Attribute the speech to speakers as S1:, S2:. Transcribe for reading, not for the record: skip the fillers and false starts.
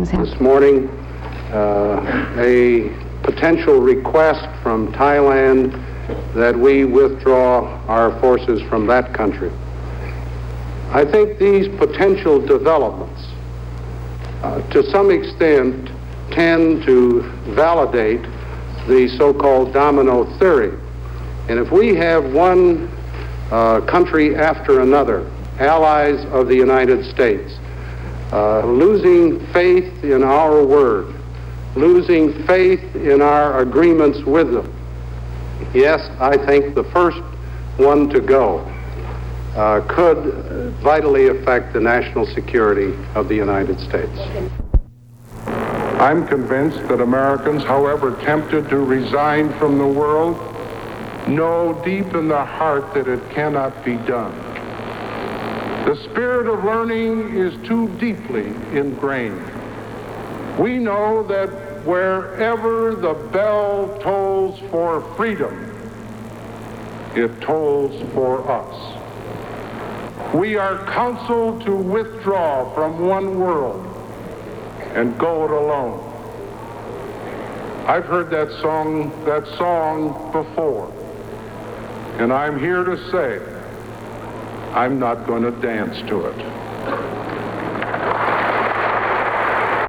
S1: things happen.
S2: This morning, a potential request from Thailand that we withdraw our forces from that country. I think these potential developments, to some extent, tend to validate the so-called domino theory. And if we have one country after another, allies of the United States, losing faith in our word, losing faith in our agreements with them, yes, I think the first one to go could vitally affect the national security of the United States.
S3: I'm convinced that Americans, however tempted to resign from the world, know deep in their heart that it cannot be done. The spirit of learning is too deeply ingrained. We know that wherever the bell tolls for freedom, it tolls for us. We are counseled to withdraw from one world and go it alone. I've heard that song before, and I'm here to say I'm not going to dance to it.